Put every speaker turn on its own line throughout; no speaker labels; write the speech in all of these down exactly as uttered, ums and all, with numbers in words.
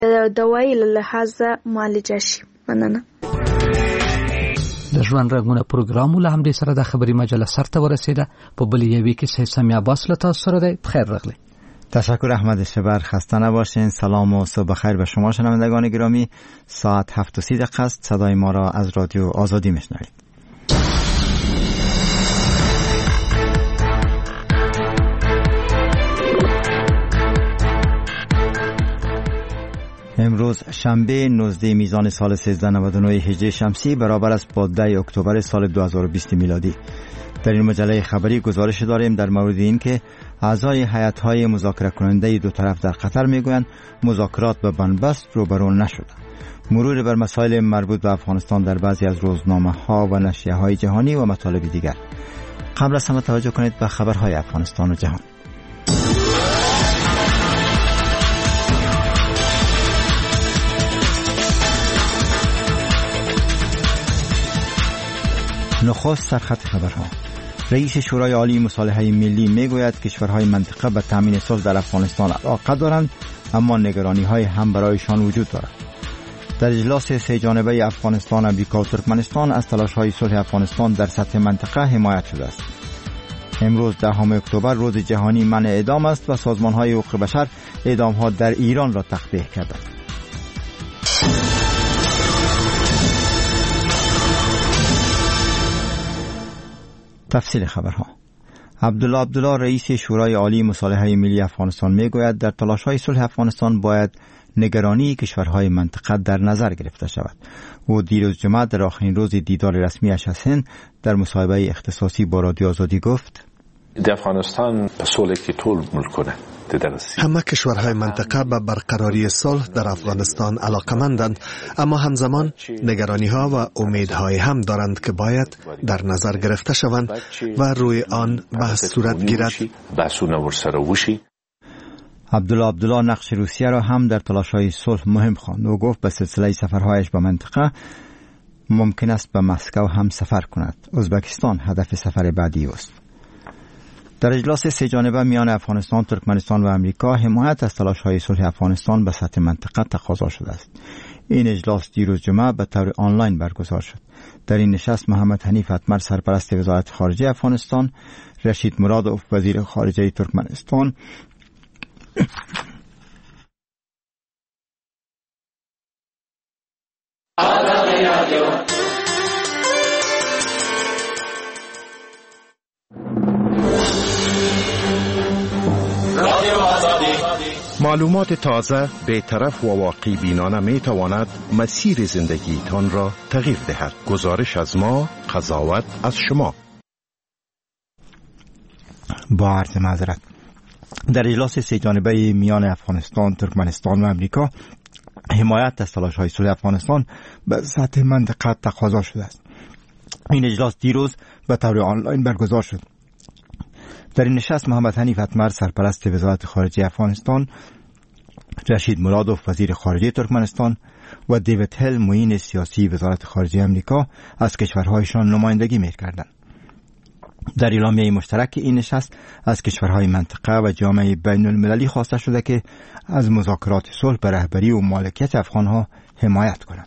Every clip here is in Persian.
دوایی له لحاظ معالجه شي. مننه.
د ژوند رنګونه پروګرام له همدې سره د خبري مجله سرته ورسیده. په بل یوې کې سه سمی عباس له تاسو سره دی. بخیر راغلی.
تشکر احمد شبر. خسته نباشین. سلام و صبح بخیر به شما شنوندگان گرامی. ساعت هفت و سی دقیقه است. صدای ما را از رادیو آزادی میشنوید. امروز شنبه نوزده میزان سال سیزده نود و نه هجری شمسی برابر است با ده اکتبر سال دو هزار و بیست میلادی. در این مجله خبری گزارش داریم در مورد این که اعضای هیئت‌های مذاکره کننده دو طرف در قطر میگویند مذاکرات به بنبست روبرو نشده. مرور بر مسائل مربوط به افغانستان در بعضی از روزنامه‌ها و نشریه‌های جهانی و مطالب دیگر. قبل از همه توجه کنید به خبرهای افغانستان و جهان. نخست سرخط خبرها. رئیس شورای عالی مصالحه ملی میگوید کشورهای منطقه به تامین صلح در افغانستان علاقه دارند، اما نگرانی‌های هم برایشان وجود دارد. در اجلاس سه جانبه افغانستان، امریکا و ترکمنستان از تلاش‌های صلح افغانستان در سطح منطقه حمایت شده است. امروز دهم اکتبر روز جهانی منع اعدام است و سازمان‌های حقوق بشر اعدام‌ها در ایران را تقبیح کردند. تفصیل خبرها. عبدالله عبدالله رئیس شورای عالی مصالحه ملی افغانستان میگوید در تلاش‌های صلح افغانستان باید نگرانی کشورهای منطقه در نظر گرفته شود. او دیروز جمعه در آخرین روز دیدار رسمیش از هند در مصاحبه اختصاصی با رادیو آزادی گفت:
در افغانستان صلح کی طول ملکنه.
همه کشورهای منطقه به برقراری صلح در افغانستان علاقمندند، اما همزمان نگرانی ها و امیدهای هم دارند که باید در نظر گرفته شوند و روی آن بحث صورت گیرد.
عبدالله عبدالله نقش روسیه را هم در تلاش‌های صلح مهم خواند. او گفت به سلسله سفرهایش به منطقه ممکن است به مسکو هم سفر کند. ازبکستان هدف سفر بعدی است. در اجلاس سه جانبه میان افغانستان، ترکمنستان و امریکا حمایت از تلاش‌های صلح افغانستان به سطح منطقه تقاضا شده است. این اجلاس دیروز جمعه به طور آنلاین برگزار شد. در این نشست محمد حنیف اتمر سرپرست وزارت خارجه افغانستان، رشید مرادوف وزیر خارجه ترکمنستان
معلومات تازه، بی‌طرف و واقعی بینانه می تواند مسیر زندگیتان را تغییر دهد. گزارش از ما، قضاوت از شما.
با عرض معذرت. در اجلاس سه جانبه میان افغانستان، ترکمنستان و امریکا حمایت از تلاش‌های صلح افغانستان به سطح منطقه تقاضا شده است. این اجلاس دیروز به طور آنلاین برگزار شد. در این نشست محمد حنیف اتمر سرپرست وزارت خارجه افغانستان، رشید مرادوف وزیر خارجه ترکمنستان و دیوید هل معین سیاسی وزارت خارجه امریکا از کشورهایشان نمایندگی می‌کردند. در اعلامیه مشترک این نشست از کشورهای منطقه و جامعه بین المللی خواسته شده که از مذاکرات صلح به رهبری و مالکیت افغانها حمایت کنند.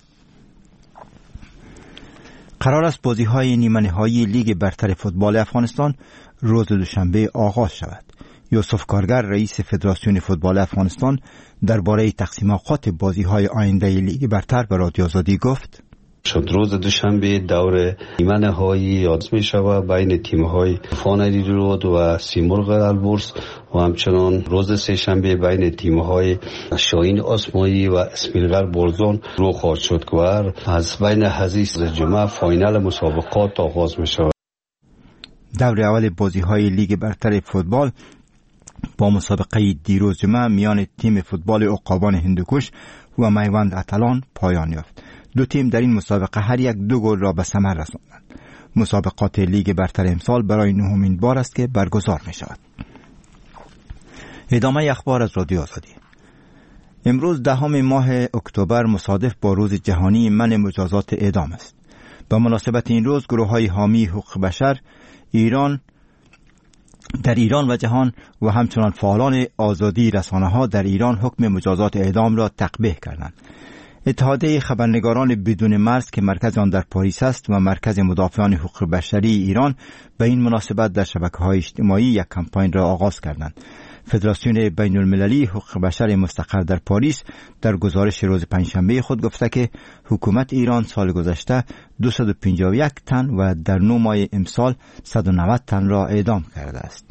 قرار است بازی‌های نیمه نهایی لیگ برتر فوتبال افغانستان روز دوشنبه آغاز شود. یوسف کارگر رئیس فدراسیون فوتبال افغانستان درباره تقسیم اوقات بازی‌های آینده لیگ برتر به رادیو آزادی گفت:
شد روز دوشنبه دور نیمه نهایی آغاز می شود بین تیم‌های فانری رود و سیمرغ البرز و همچنان روز سه شنبه بین تیم‌های شاهین آسمایی و اسمیلگر برزون رو خواهد شد که از بین حزیز جمعه فاینال مسابقات آغاز می شود.
دور اول بازی‌های لیگ برتر فوتبال با مسابقه دیروز جمعه میان تیم فوتبال عقابان هندوکش و میوند اتلان پایان یافت. دو تیم در این مسابقه هر یک دو گل را به ثمر رساندند. مسابقات لیگ برتر امسال برای نهمین بار است که برگزار می شود. ادامه اخبار از رادیو آزادی. امروز دهم ماه اکتبر مصادف با روز جهانی منع مجازات اعدام است. به مناسبت این روز گروه‌های حامی حقوق بشر ایران در ایران و جهان و همچنان فعالان آزادی رسانه‌ها در ایران حکم مجازات اعدام را تقبیح کردند. اتحادیه خبرنگاران بدون مرز که مرکز آن در پاریس است و مرکز مدافعان حقوق بشری ایران به این مناسبت در شبکه‌های اجتماعی یک کمپاین را آغاز کردند. فدراسیون بین المللی حقوق بشر مستقر در پاریس در گزارش روز پنجشنبه خود گفته که حکومت ایران سال گذشته دویست و پنجاه و یک تن و در نه ماه امسال صد و نود تن را اعدام کرده است.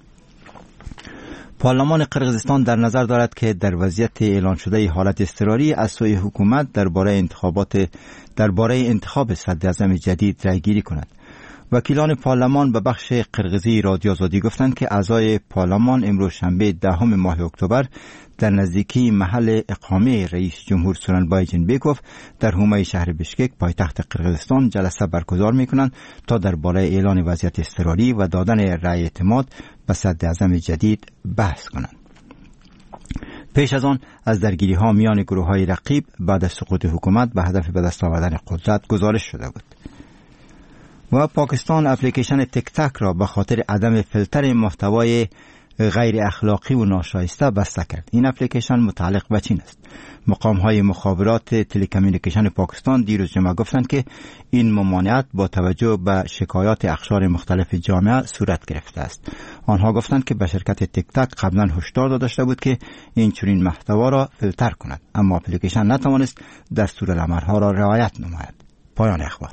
پارلمان قرقیزستان در نظر دارد که در وضعیت اعلان شده حالت اضطراری از سوی حکومت درباره انتخابات درباره انتخاب صدراعظم جدید رأیگیری کند. وکیلان پارلمان به بخش قرقیزی رادیو آزادی گفتند که اعضای پارلمان امروز شنبه دهم ماه اکتبر در نزدیکی محل اقامه رئیس جمهور سورنبای جنبکوف در حومه شهر بشکک پایتخت قرقیزستان جلسه برگزار می‌کنند تا درباره اعلان وضعیت اضطراری و دادن رأی اعتماد به صدراعظم جدید بحث کنند. پیش از آن از درگیری‌ها میان گروه‌های رقیب بعد از سقوط حکومت به هدف به دست آوردن قدرت گزارش شده بود. و پاکستان اپلیکیشن تک تک را به خاطر عدم فیلتر محتوای غیر اخلاقی و ناشایسته بسته کرد. این اپلیکیشن متعلق به چین است. مقام‌های مخابرات تلکامیونیکیشن پاکستان دیروز جمعه گفتند که این ممانعت با توجه به شکایات اقشار مختلف جامعه صورت گرفته است. آنها گفتند که به شرکت تک تک قبلا هشدار داده شده بود که این چنین محتوا را فیلتر کند، اما اپلیکیشن نتوانست دستورالعمل‌ها را رعایت نماید. پایان اخبار.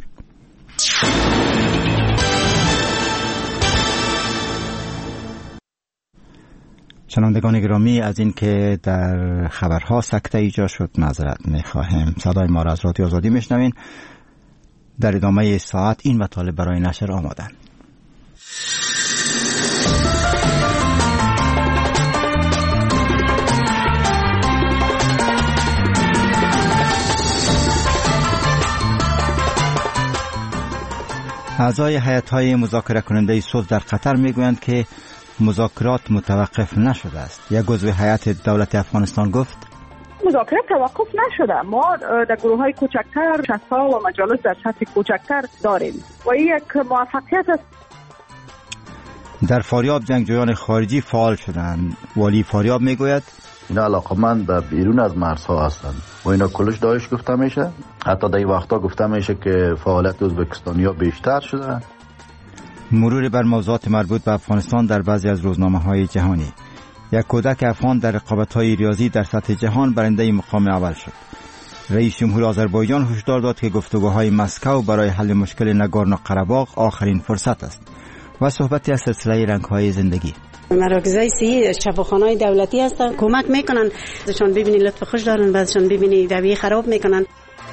شنوندگان گرامی، از این که در خبرها سکته ایجاد شد معذرت می‌خواهیم. صدای ما را از رادیو آزادی میشنوین. در ادامه ساعت این مطالب برای نشر آمادن. اعضای هیئت‌های مذاکره کننده صلح در قطر میگویند که مذاکرات متوقف نشده است. یک عضو هیئت دولت افغانستان گفت
مذاکرات توقف نشده. ما در گروه‌های کوچکتر شصت‌ها و مجالس در سطح کوچکتر داریم و این یک موفقیت است.
در فاریاب جنگجویان خارجی فعال شدند. والی فاریاب میگوید
اینا علاقمند به بیرون از مرزها هستند و اینا کلش داعش گفته میشه. حتی در این وقتا گفته میشه که فعالیت ازبکستانی‌ها بیشتر شده.
مرور بر موضوعات مربوط به افغانستان در بعضی از روزنامه‌های جهانی. یک کودک افغان در رقابت‌های ریاضی در سطح جهان برنده مقام اول شد. رئیس جمهور آذربایجان هشدار داد که گفتگوهای مسکو برای حل مشکل ناگورنو قره‌باغ آخرین فرصت است. و صحبتی از سلسله رنگ‌های زندگی.
مراکزهای صحی شفاخانه‌های دولتی هستن، کمک میکنن. بعضیشون ببینی لطف خوش دارن، بعضیشون ببینی رویه خراب میکنن.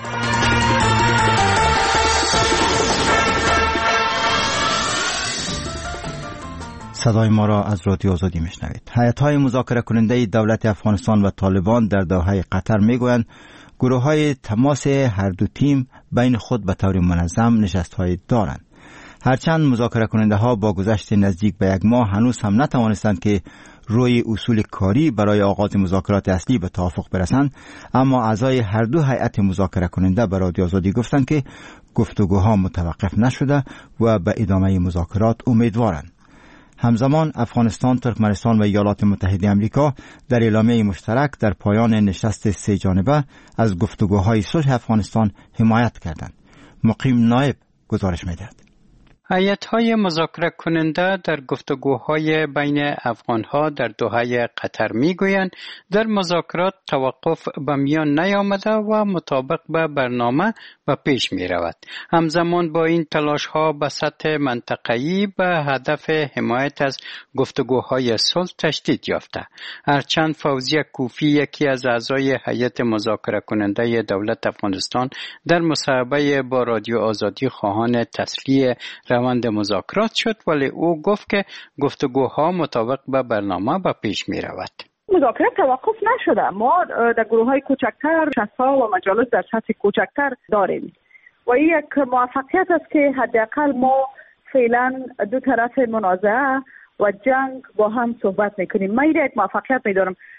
صدای ما را از رادیو آزادی میشنوید. هیئت‌های مذاکره کننده دولت افغانستان و طالبان در دوحه قطر میگویند گروه‌های تماس هر دو تیم بین خود به طور منظم نشست‌های دارند. هرچند مذاکره کننده ها با گذشت نزدیک به یک ماه هنوز هم نتوانستند که روی اصول کاری برای آغاز مذاکرات اصلی به توافق برسند، اما اعضای هر دو هیئت مذاکره کننده به رادیو آزادی گفتند که گفتگوها متوقف نشده و به ادامه مذاکرات امیدوارند. همزمان افغانستان، ترکمنستان و ایالات متحده آمریکا در اعلامیه مشترک در پایان نشست سه جانبه از گفتگوهای صلح افغانستان حمایت کردند. مقیم نایب گزارش می‌دهد.
هیئت‌های مذاکره کننده در گفتگوهای بین افغان‌ها در دوحه قطر می‌گویند در مذاکرات توقف به میان نیامده و مطابق به برنامه به پیش می‌رود. همزمان با این تلاش‌ها به سطح منطقه‌ای به هدف حمایت از گفتگوهای صلح تشدید یافته. هرچند فوزیه کوفی، یکی از اعضای هیئت مذاکره کننده دولت افغانستان، در مصاحبه با رادیو آزادی خواهان تسلیح روند مذاکرات شد، ولی او گفت که گفتگوها مطابق به برنامه به پیش می رود.
مذاکرات توقف نشده. ما در گروه‌های کوچکتر شصت‌ها و مجالس در سطح کوچکتر داریم و این یک موفقیت است که حداقل ما فعلا دو طرف منازعه و جنگ با هم صحبت میکنیم. من یک موفقیت میدارم.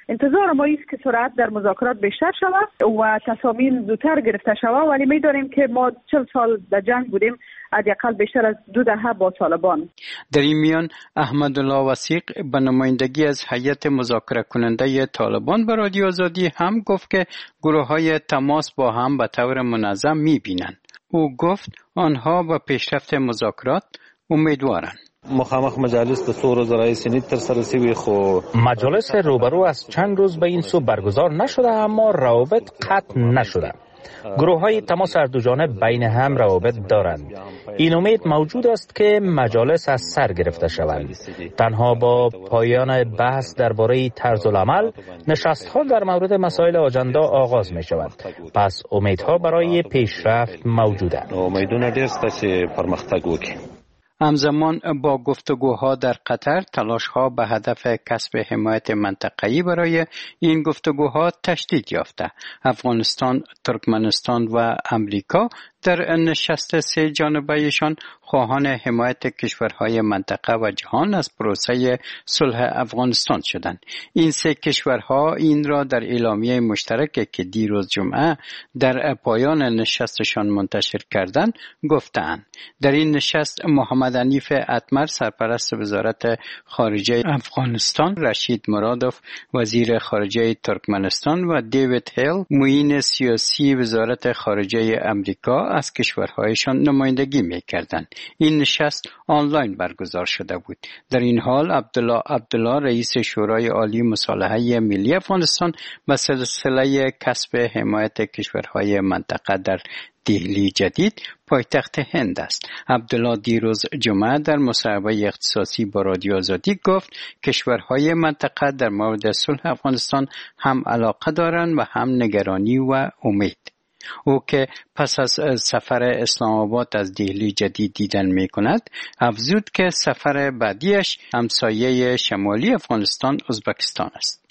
انتظار ما است که سرعت در مذاکرات بیشتر شود و تصامیم زودتر گرفته شود، ولی می‌دانیم که ما چهل سال در جنگ بودیم، حداقل بیشتر از دو دهه با طالبان.
در این میان احمدالله وثیق به نمایندگی از هیئت مذاکره کننده طالبان به رادیو آزادی هم گفت که گروه‌های تماس با هم به طور منظم می‌بینند. او گفت آنها به پیشرفت مذاکرات امیدوارند.
مخامخ مجالس د څو ورځو راهیسې نه ترسره شوي، خو
مجالس روبرو از چند روز به این سو برگزار نشده، اما روابط قطع نشده. گروه های تماس هر دو جانب بین هم روابط دارند. این امید موجود است که مجالس از سر گرفته شوند. تنها با پایان بحث درباره طرز العمل، نشست ها در مورد مسائل آجندا آغاز می شود. پس امیدها برای پیشرفت موجوده.
امیدونه ډیر شته چې پرمختګ وکړي.
همزمان با گفتگوها در قطر، تلاش‌ها به هدف کسب حمایت منطقه‌ای برای این گفتگوها تشدید یافته. افغانستان، ترکمنستان و امریکا در نشست سه جانبه‌ایشان خواهان حمایت کشورهای منطقه و جهان از پروسه صلح افغانستان شدند. این سه کشورها این را در اعلامیه مشترکی که دیروز جمعه در پایان نشستشان منتشر کردند گفتند. در این نشست محمد حنیف اتمر سرپرست وزارت خارجه افغانستان، رشید مرادوف وزیر خارجه ترکمنستان و دیوید هیل معین سیاسی وزارت خارجه امریکا از کشورهایشان نمایندگی می‌کردند. این نشست آنلاین برگزار شده بود. در این حال عبدالله عبدالله رئیس شورای عالی مصالحه ملی افغانستان به سلسله کسب حمایت کشورهای منطقه در دهلی جدید پایتخت هند است. عبدالله دیروز جمعه در مصاحبه اختصاصی با رادیو آزادی گفت کشورهای منطقه در مورد صلح افغانستان هم علاقه دارند و هم نگرانی و امید. او که پس از سفر اسلام آباد از دهلی جدید دیدن می کند، افزود که سفر بعدیش همسایه شمالی افغانستان ازبکستان است.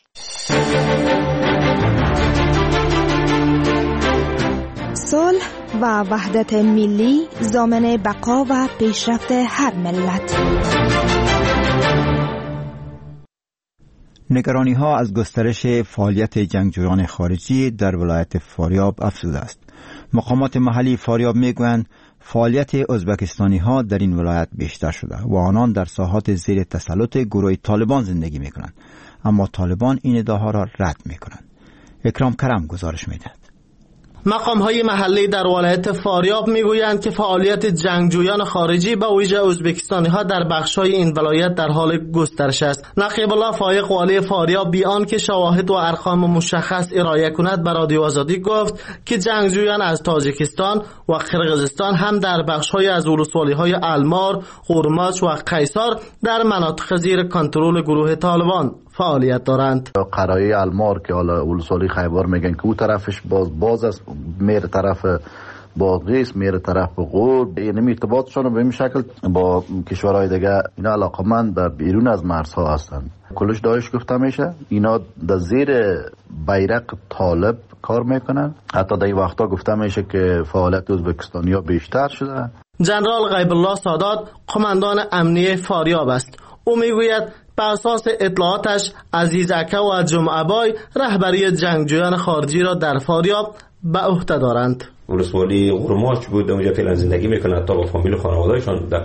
صلح و وحدت ملی ضامن بقا و پیشرفت هر ملت.
نگرانی ها از گسترش فعالیت جنگجویان خارجی در ولایت فاریاب افزوده است. مقامات محلی فاریاب میگویند فعالیت ازبکستانی ها در این ولایت بیشتر شده و آنان در ساحات زیر تسلط گروه طالبان زندگی میکنند، اما طالبان این ادعاها را رد میکنند. اکرام کرم گزارش میدهد.
مقام‌های محلی در ولایت فاریاب میگویند که فعالیت جنگجویان خارجی به ویژه ازبکستانی‌ها در بخش‌های این ولایت در حال گسترش است. نقیب الله فایق والی فاریاب بی آنکه شواهد و ارقام مشخص ارائه کند به رادیو آزادی گفت که جنگجویان از تاجیکستان و قرقیزستان هم در بخش‌های از ولسوالی‌های المار، قورماچ و قیصر در مناطق زیر کنترل گروه طالبان فعالیت دارند.
قرایه المار که حالا ولسوالی خیبر میگن که او طرفش باز باز است، میره طرف بادغیس، میره طرف غور، یعنی ارتباطشون به این شکل با کشورهای دیگه اینا علاقمند به بیرون از مرزها هستند. کلش داعش گفته میشه اینا در زیر بیرق طالب کار میکنن. حتی در این وقتا گفته میشه که فعالیت ازبکستانیا بیشتر شده.
جنرال غیب الله سادات قماندان امنیه فاریاب است. او میگوید بر اساس اطلاعاتش عزیز اکه و جمعه بای رهبری جنگجویان خارجی را در فاریاب به عهده دارند.
ولسوالی قورماچ بود، اونجا فعلا زندگی میکنه، حتی با فامیل خانواده‌شان در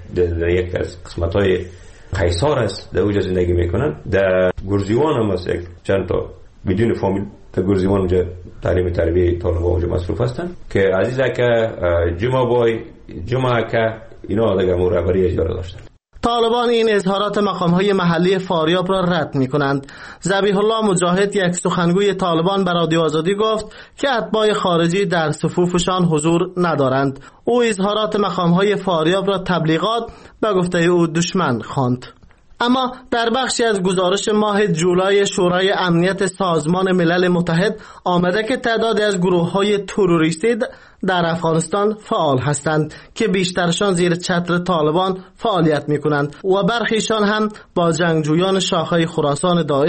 یک از قسمت‌های قیصر است در اونجا زندگی میکنن. در گرزیوان هم است یک چند تا بدون فامیل در گرزیوان اونجا تعلیم تربیه طالبان اونجا مصروف هستن که عزیز اکه، جمعه بای، جمعه اکه اینا دیگه رهبری اجاره داشتن.
طالبان این اظهارات مقام‌های محلی فاریاب را رد می‌کنند. ذبیح الله مجاهد یک سخنگوی طالبان به رادیو آزادی گفت که اتباع خارجی در صفوفشان حضور ندارند. او اظهارات مقام‌های فاریاب را تبلیغات به گفته او دشمن خواند. اما در بخشی از گزارش ماه جولای شورای امنیت سازمان ملل متحد آمده که تعدادی از گروه‌های تروریستی در افغانستان فعال هستند که بیشترشان زیر چتر طالبان فعالیت می‌کنند و برخیشان هم با جنگجویان شاخه خراسان داعش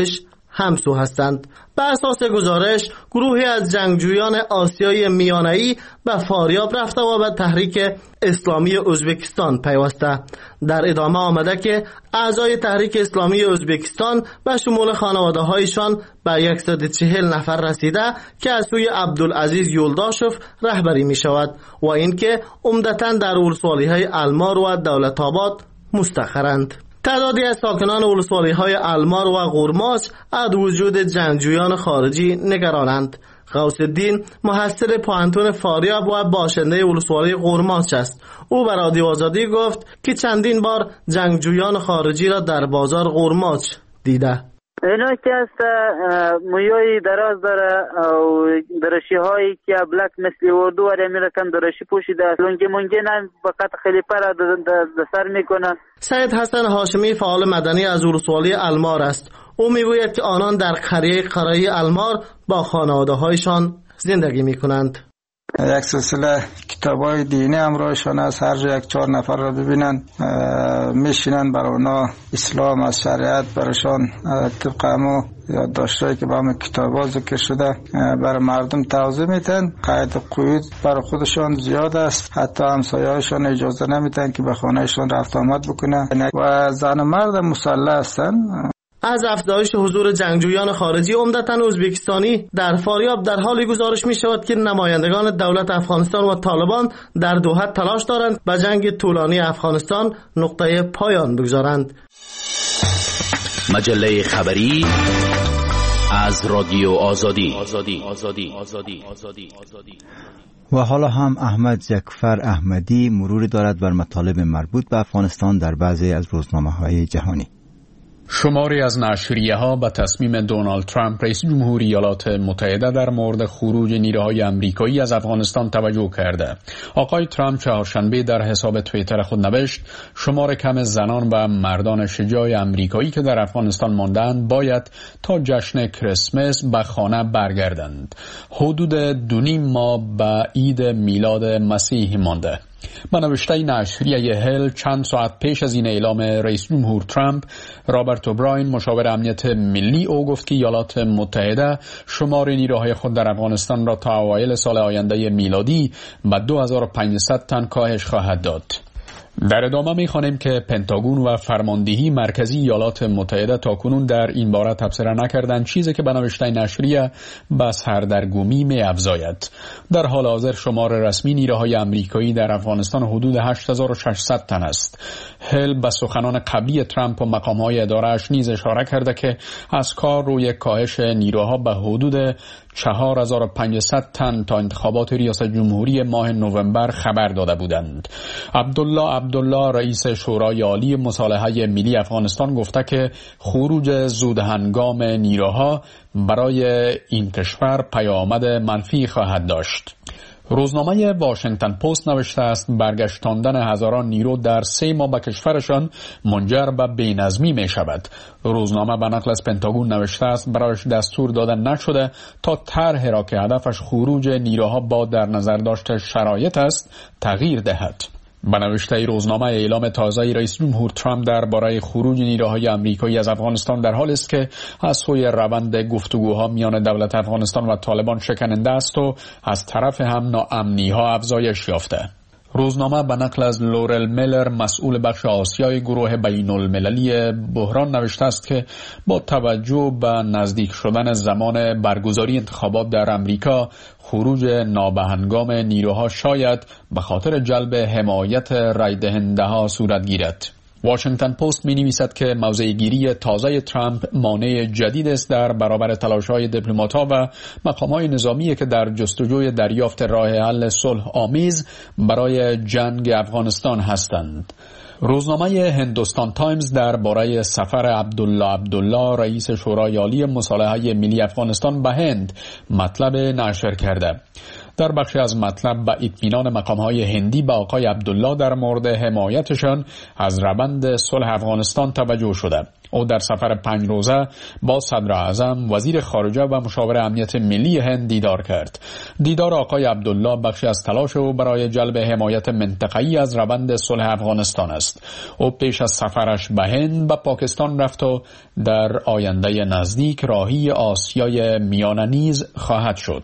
همسو هستند. به اساس گزارش گروهی از جنگجویان آسیای میانه‌ای به فاریاب رفته و به تحریک اسلامی ازبکستان پیوسته. در ادامه آمده که اعضای تحریک اسلامی ازبکستان به شمول خانواده هایشان به صد و چهل نفر رسیده که از سوی عبدالعزیز یولداشف رهبری می شود و اینکه عمدتاً در ولسوالی های المار و دولت آباد مستقرند. تعدادی از ساکنان ولسوالی های المار و قرماچ از وجود جنگجویان خارجی نگرانند. غوث الدین محصل پوهنتون فاریاب و باشنده ولسوالی قرماچ است. او به رادیو آزادی گفت که چندین بار جنگجویان خارجی را در بازار قرماچ دیده.
اینا که است مویای دراز داره و درشی هایی که ابلک مثل اردو و امیرکان درشی پوشیده است. لنگی منگی نه فقط خلیپه را در سر میکنه.
سید حسن هاشمی فعال مدنی از ولسوالی المار است. او میگوید که آنان در قریه قرایی المار با خانواده هایشان زندگی میکنند.
یک سلسله کتابای دینی همراهشان است. هر جا یک چهار نفر را ببینن میشینن برای اونا اسلام از شریعت برشان طبق همو یادداشتایی که با همه کتابا ذکر شده برای مردم توضیح میدن. قید و قیود برای خودشان زیاد است. حتی همسایه‌هایشان اجازه نمیدن که به خانهشان رفت آمد بکنه و زن و مرد مسلح هستن.
از افزایش حضور جنگجویان خارجی عمدتاً ازبکستانی در فاریاب در حالی گزارش می شود که نمایندگان دولت افغانستان و طالبان در دوحه تلاش دارند به جنگ طولانی افغانستان نقطه پایان بگذارند.
مجله خبری از رادیو آزادی.
و حالا هم احمد زکفر احمدی مروری دارد بر مطالب مربوط به افغانستان در بعضی از روزنامه‌های جهانی.
شماری از نشریه‌ها به تصمیم دونالد ترامپ رئیس جمهوری ایالات متحده در مورد خروج نیروهای آمریکایی از افغانستان توجه کرده. آقای ترامپ چهارشنبه در حساب توییتر خود نوشت شمار کم زنان و مردان شجاع آمریکایی که در افغانستان ماندند باید تا جشن کریسمس به خانه برگردند. حدود دو نیم ماه به عید میلاد مسیح مانده. با نوشته نشریه هل چند ساعت پیش از این اعلام رئیس جمهور ترامپ، رابرت اوبراین مشاور امنیت ملی او گفت که ایالات متحده شمار نیروهای خود در افغانستان را تا اوایل سال آینده میلادی به دو هزار و پانصد تن کاهش خواهد داد. در ادامه می‌خوانیم که پنتاگون و فرماندهی مرکزی ایالات متحده تاکنون در این باره تبصره نکردند، چیزی که به نوشته نشریه به سردرگمی می‌افزاید. در حال حاضر شمار رسمی نیروهای آمریکایی در افغانستان حدود هشت هزار و ششصد تن است. هل به سخنان قبلی ترامپ و مقام‌های اداره‌اش نیز اشاره کرده که از کار روی کاهش نیروها به حدود چهار هزار و پانصد تن تا انتخابات ریاست جمهوری ماه نوامبر خبر داده بودند. عبدالله عبدالله رئیس شورای عالی مصالحه ملی افغانستان گفته که خروج زودهنگام نیروها برای این کشور پیامد منفی خواهد داشت. روزنامه واشنگتن پست نوشته است برگشتاندن هزاران نیرو در سه ماه به کشورشان منجر به بی‌نظمی می شود. روزنامه به نقل از پنتاگون نوشته است برایش دستور داده نشده تا طرحی را که هدفش خروج نیروها با در نظر داشته شرایط است تغییر دهد. به نوشته روزنامه اعلام تازه رئیس جمهور ترامپ درباره خروج نیروهای آمریکایی از افغانستان در حالی است که از سوی روند گفتگوها میان دولت افغانستان و طالبان شکننده است و از طرف هم ناامنی‌ها افزایش یافته. روزنامه به نقل از لورل میلر مسئول بخش آسیای گروه بین المللی بحران نوشته است که با توجه به نزدیک شدن زمان برگزاری انتخابات در امریکا خروج نابهنگام نیروها شاید به خاطر جلب حمایت رای دهنده ها صورت گیرد. واشنگتن پست می نویسد که موضع گیری تازه ترامپ مانع جدید است در برابر تلاش‌های دیپلمات‌ها و مقام‌های نظامی که در جستجوی دریافت راه حل صلح آمیز برای جنگ افغانستان هستند. روزنامه هندوستان تایمز درباره سفر عبدالله عبدالله رئیس شورای عالی مصالحه ملی افغانستان به هند مطلب نشر کرده. در بخشی از مطلب به اطمینان مقام‌های هندی به آقای عبدالله در مورد حمایتشان از روند صلح افغانستان توجه شده. او در سفر پنج روزه با صدر اعظم، وزیر خارجه و مشاور امنیت ملی هند دیدار کرد. دیدار آقای عبدالله بخشی از تلاش او برای جلب حمایت منطقه‌ای از روند صلح افغانستان است. او پیش از سفرش به هند به پاکستان رفت و در آینده نزدیک راهی آسیای میانه نیز خواهد شد.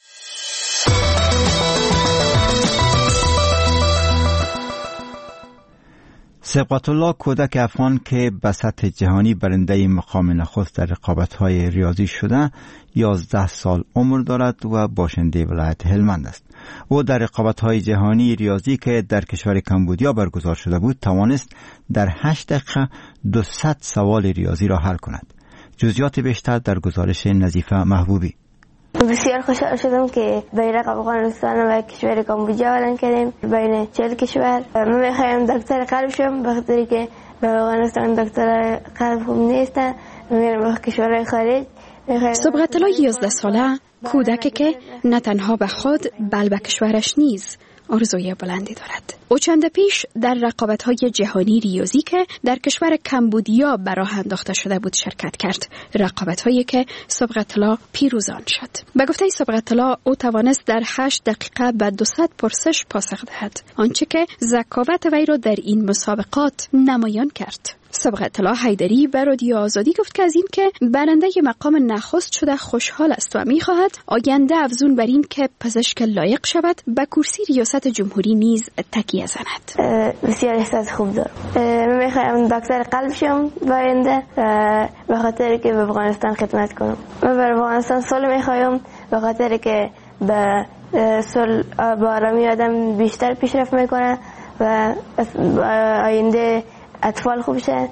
سبقت الله کودک افغان که به سطح جهانی برنده مقام نخست در رقابت‌های ریاضی شده یازده سال عمر دارد و باشنده ولایت هلمند است. او در رقابت‌های جهانی ریاضی که در کشور کمبودیا برگزار شده بود توانست در هشت دقیقه دویست سوال ریاضی را حل کند. جزئیات بیشتر در گزارش نظیفه محبوبی.
بسیار خوشحال شدم که بیرق افغانستان و کشور کامبوجا اعلان کردیم بین چهل کشور. من میخوایم دکتر قلب شم بخاطر که به افغانستان دکتر قلب خوب نیستن. میرم به کشورهای خارج.
سبقت الله یازده ساله کودکی که نه تنها به خود بل به کشورش نیز آرزوی بلندی دارد. او چند پیش در رقابت‌های جهانی ریاضی که در کشور کمبودیا به راه انداخته شده بود شرکت کرد. رقابت‌هایی که سبقت الله پیروزان شد. به گفته سبقت الله او توانست در هشت دقیقه به دویست پرسش پاسخ دهد. آنچه که ذکاوت وی را در این مسابقات نمایان کرد. سبقت الله حیدری به رادیو آزادی گفت که از این که برنده مقام نخست شده خوشحال است و می‌خواهد آینده افزون بر این که پزشک لایق شود به کرسی ریاست جمهوری نیز تکیه زند.
بسیار احساس خوب دارم. من می‌خواهم دکتر قلب شم آینده به خاطر که به افغانستان خدمت کنم. من به افغانستان صلح می‌خواهم به خاطر که به صلح با آرامی آدم بیشتر پیشرفت می‌کنه و آینده اطفال خوب شد.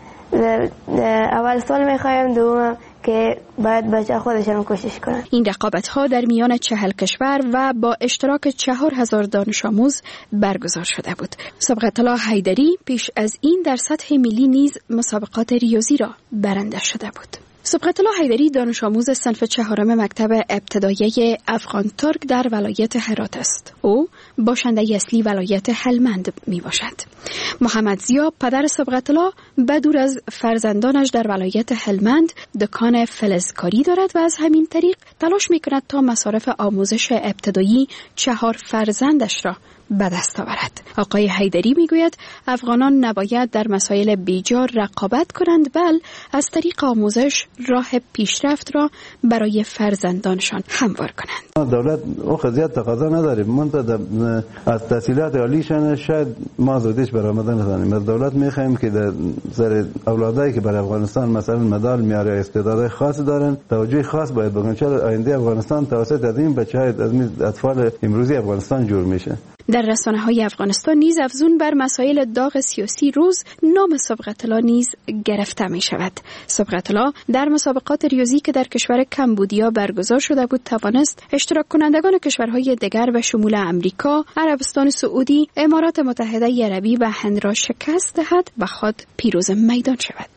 اول سال میخوایم دوم که باید بچه خودشون کوشش کنن.
این رقابت ها در میان چهل کشور و با اشتراک چهار هزار دانش آموز برگزار شده بود. سبقت الله حیدری پیش از این در سطح ملی نیز مسابقات ریاضی را برنده شده بود. سبقت الله حیدری دانش آموز صنف چهارم مکتب ابتدایی افغان ترک در ولایت هرات است. او باشنده اصلی ولایت هلمند می باشد. محمد زیا پدر سبقت الله بدور از فرزندانش در ولایت هلمند دکان فلزکاری دارد و از همین طریق تلاش می کند تا مصارف آموزش ابتدایی چهار فرزندش را به دست آورد. آقای حیدری میگوید افغانان نباید در مسائل بیجار رقابت کنند بل از طریق آموزش راه پیشرفت را برای فرزندانشان هموار کنند.
دولت او قضیت تقاضا نداریم. منتها از تحصیلات عالیشان شاید ما زودیش برآمده نزنیم. از دولت میخوایم که در سر اولادایی که برای افغانستان مثلا مدال میاره استعدادهای خاص دارن توجه خاص باید بکنن، چرا آینده افغانستان توسط از این بچهای از این اطفال امروزی افغانستان جور میشه.
در رسانه‌های افغانستان نیز افزون بر مسائل داغ سیاسی روز نام سبقت الله نیز گرفته می شود. سبقت الله در مسابقات ریاضی که در کشور کمبودیا برگزار شده بود توانست اشتراک کنندگان کشورهای دیگر و شمول امریکا، عربستان سعودی، امارات متحده عربی و هند را شکست دهد و خود پیروز میدان شود.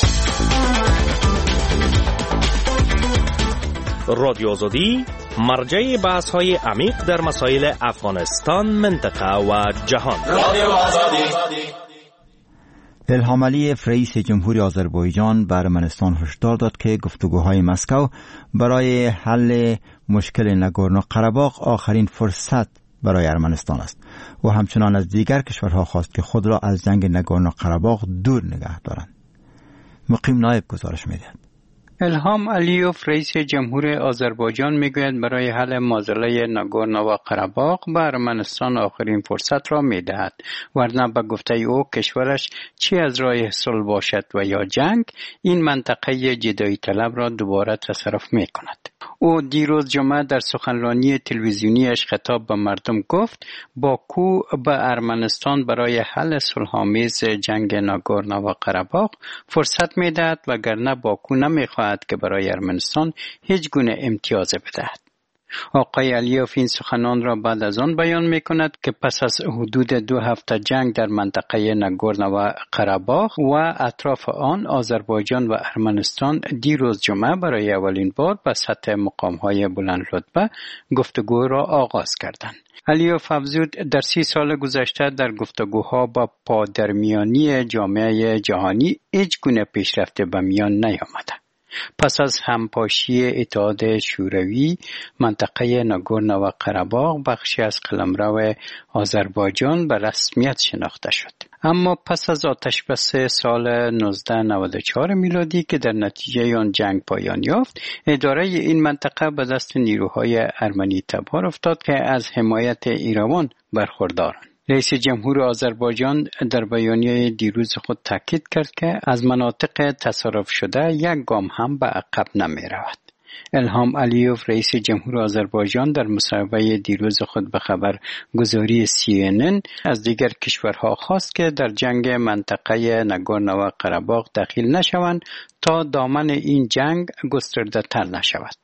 رادیو آزادی مرجع بحث های عمیق در مسائل افغانستان، منطقه و جهان. رادیو آزادی.
الهام علیف رئیس جمهوری آذربایجان به ارمنستان هشدار داد که گفتگوهای مسکو برای حل مشکل ناگورنو قره‌باغ آخرین فرصت برای ارمنستان است و همچنان از دیگر کشورها خواست که خود را از جنگ ناگورنو قره‌باغ دور نگه دارند. مقیم نایب گزارش می‌دهد.
الهام علیوف رئیس جمهور آذربایجان میگوید برای حل معضله ناگورنو و قره‌باغ به ارمنستان آخرین فرصت را میدهد، ورنه به گفته او کشورش چی از راه صلح باشد و یا جنگ این منطقه جدایی طلب را دوباره تصرف میکند. او دیروز جمعه در سخنرانی تلویزیونیش خطاب به مردم گفت باکو به ارمنستان برای حل صلح‌آمیز جنگ ناگورنو و قره‌باغ فرصت میدهد وگرنه باکو نمیخواهد که برای ارمنستان هیچ گونه امتیاز بدهد. آقای علیوف این سخنان را بعد از آن بیان می کند که پس از حدود دو هفته جنگ در منطقه ناگورنو و قره‌باغ و اطراف آن، آذربایجان و ارمنستان دیروز جمعه برای اولین بار به سطح مقام‌های بلند رتبه گفتگو را آغاز کردند. علیوف افزود در سی سال گذشته در گفتگوها با پادرمیانی جامعه جهانی هیچ گونه پیشرفت به میان نیامده. پس از همپاشی اتحاد شوروی، منطقه ناگورنو و قره‌باغ بخشی از قلمرو آذربایجان به رسمیت شناخته شد. اما پس از آتشبس سال نوزده نود و چهار میلادی که در نتیجه آن جنگ پایان یافت، اداره این منطقه به دست نیروهای ارمنی تبار افتاد که از حمایت ایران برخوردارند. رئیس جمهور آذربایجان در بیانیه دیروز خود تاکید کرد که از مناطق تصرف شده یک گام هم به عقب نمی رود. الهام علیوف رئیس جمهور آذربایجان در مصاحبه دیروز خود به خبر گزاری سی ان ان از دیگر کشورها خواست که در جنگ منطقه ناگورنو و قره‌باغ دخیل نشوند تا دامن این جنگ گسترده تر نشود.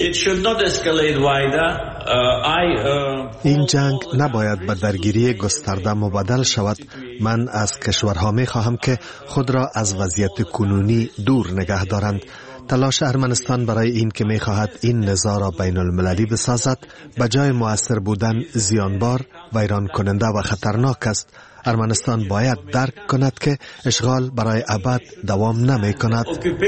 این جنگ نباید به درگیری گسترده مبدل شود. من از کشورها می خواهم که خود را از وضعیت کنونی دور نگه دارند. تلاش ارمنستان برای این که می خواهد این نزاع را بین المللی بسازد، به جای مؤثر بودن زیانبار، ویران کننده و خطرناک است. ارمنستان باید درک کند که اشغال برای ابد دوام نمی کند.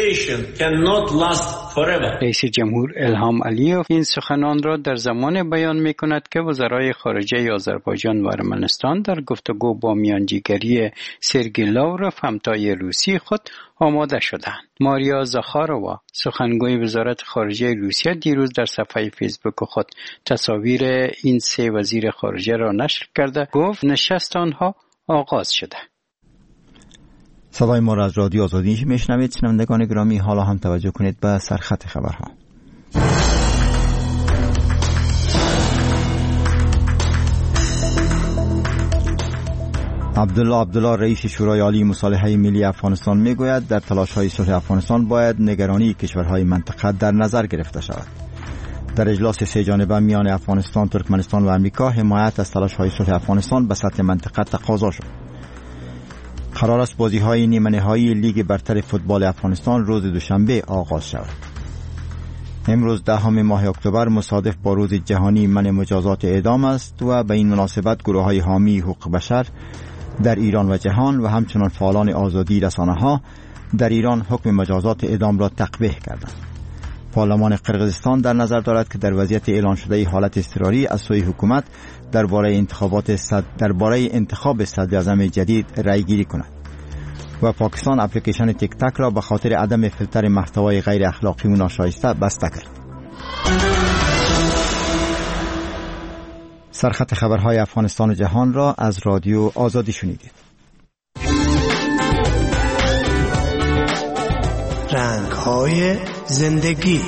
رئیس جمهور الهام علیوف این سخنان را در زمان بیان می کند که وزرای خارجه آذربایجان و ارمنستان در گفتگو با میانجیگری سرگئی لاوروف همتای روسی خود آماده شدند. ماریا زاخاروا سخنگوی وزارت خارجه روسیه دیروز در صفحه فیسبوک خود تصاویر این سه وزیر خارجه را نشر کرده گفت نشست آنها آغاز شده.
صدای ما را از رادیو آزادی میشنوید. شنوندگان گرامی، حالا هم توجه کنید به سرخط خبرها. عبدالله عبدالله رئیس شورای عالی مصالحه ملی افغانستان میگوید در تلاش‌های صلح افغانستان باید نگرانی کشورهای منطقه در نظر گرفته شود. در اجلاس سه جانبه میان افغانستان، ترکمنستان و امریکا، حمایت از تلاش‌های صلح افغانستان به سطح منطقه تقاضا شد. قرار است بازی‌های نیمه نهایی لیگ برتر فوتبال افغانستان روز دوشنبه آغاز شود. امروز دهم ماه اکتبر مصادف با روز جهانی منع مجازات اعدام است و به این مناسبت گروه‌های حامی حقوق بشر در ایران و جهان و همچنین فعالان آزادی رسانه‌ها در ایران حکم مجازات اعدام را تقبیح کردند. پارلمان قرقیزستان در نظر دارد که در وضعیت اعلان شده حالت اضطراری از سوی حکومت درباره انتخابات صد درباره انتخاب صدر اعظم جدید رأی گیری کند. و پاکستان اپلیکیشن تیک تاک را به خاطر عدم فیلتر محتوای غیر اخلاقی و ناشایسته بسته کرد. سرخط خبرهای افغانستان و جهان را از رادیو آزادی شنیدید.
رنگ‌های زندگی.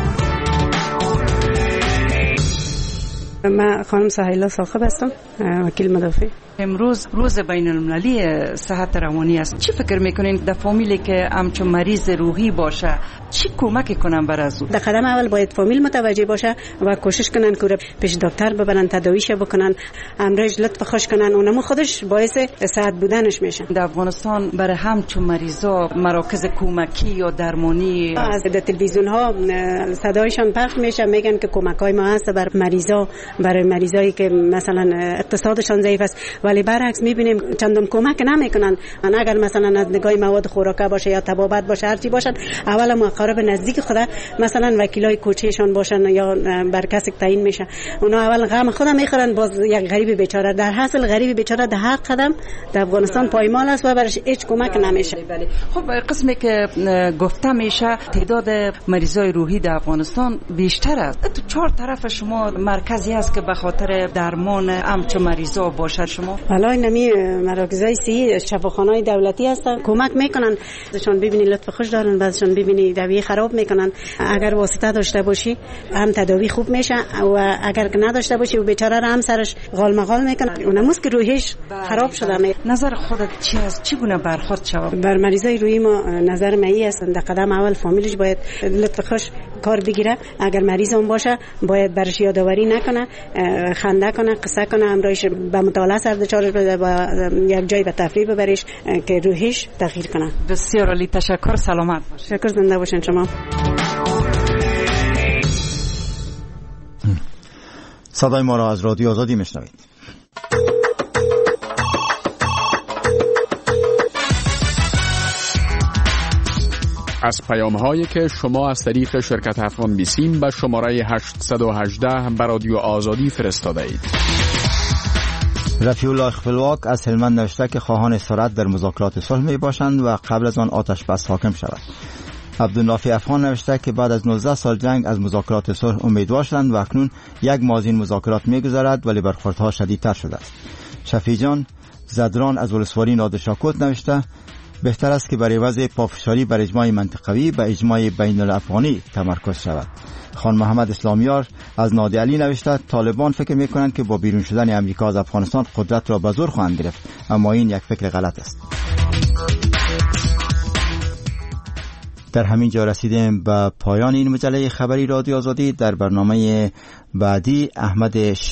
من خانم سهیلا ثاقب هستم، وکیل مدافع.
امروز روز بین المللی صحت روانی است. چی فکر میکنین در فامیلی که همچون مریض روحی باشه چی کمک کنن بر از او؟
در قدم اول باید فامیل متوجه باشه و کوشش کنن که پیش دکتر ببرن، تداویش بکنن، امراض لطف خوش کنن، اونم خودش باعث صحت بودنش میشه.
در افغانستان برای همچون مریضا مراکز کمکی یا درمانی
از تلویزیون ها صدایشان پخش میشه، میگن که کمکای ما هست بر مریضا، برای مریضایی که مثلا اقتصادشان ضعیف است، ولی برعکس میبینیم چندان کمک نمیکنن. اگر مثلا از نگاه مواد خوراکه باشه یا طبابت باشه، هر چی باشن، اول ما قرب نزدیک خدا مثلا وکیلای کوچهشان باشن یا بر کسی تعیین میشه، اونا اول غم خودم میخورن، باز یک غریب بیچاره در حاصل غریب بیچاره در هر قدم در افغانستان پایمال است و برش هیچ کمک نمیشه.
خب قسمی که گفته میشه تعداد مریضای روحی در افغانستان بیشتر است. تو چهار طرف شما مرکزی است که به خاطر درمان همچون مریضا باشه. شما
حالا نمی مراکزای سی شفاخانه‌های دولتی هستن، کمک میکنن. ازشون ببینی لطف خوش دارن، بعضشون ببینی داروی خراب میکنن. اگر واسطه داشته باشی هم تداوی خوب میشه و اگر نداشته باشی و بیچاره هم سرش غالمغال میکنن، اونموس که روحش خراب شده. می
نظر خودت چی است؟ چگونه برخورد شود
بر مریضای روحی؟ ما نظر می است در قدم اول فامیلش باید لطف خوش کار بگیره. اگر مریض هم باشه باید برش یادآوری نکنه، خنده کنه، قصه کنه، همراهش به مطالعه سر دچارش بده، با یک جای به تفریح ببریش که روحش تغییر کنه.
بسیار عالی، تشکر. سلامت باشید.
تشکر، زنده باشین شما.
صدای ما را از رادیو آزادی میشنوید.
از پیام‌هایی که شما از طریق شرکت افغان بیسیم به شماره هشتصد و هجده به رادیو آزادی فرستاده اید.
رفیع الله خپلواک از هلمند نوشته که خواهان اسارت در مذاکرات صلح می باشند و قبل از آن آتش بس حاکم شود. عبدالنافع افغان نوشته که بعد از نوزده سال جنگ از مذاکرات صلح امیدوار شدند و اکنون یک ماه از این مذاکرات می‌گذرد ولی برخوردها شدیدتر شده است. شفیع جان زدران از ولسوالی نادرشاکوت نوشته بهتر است که بر عوض پافشاری بر اجماع منطقوی به اجماع بین الافغانی تمرکز شود. خان محمد اسلامیار از نادی علی نوشته طالبان فکر می‌کنند که با بیرون شدن امریکا از افغانستان قدرت را به زور خواهند گرفت، اما این یک فکر غلط است. در همین جا رسیدیم به پایان این مجله خبری رادیو آزادی. در برنامه بعدی احمد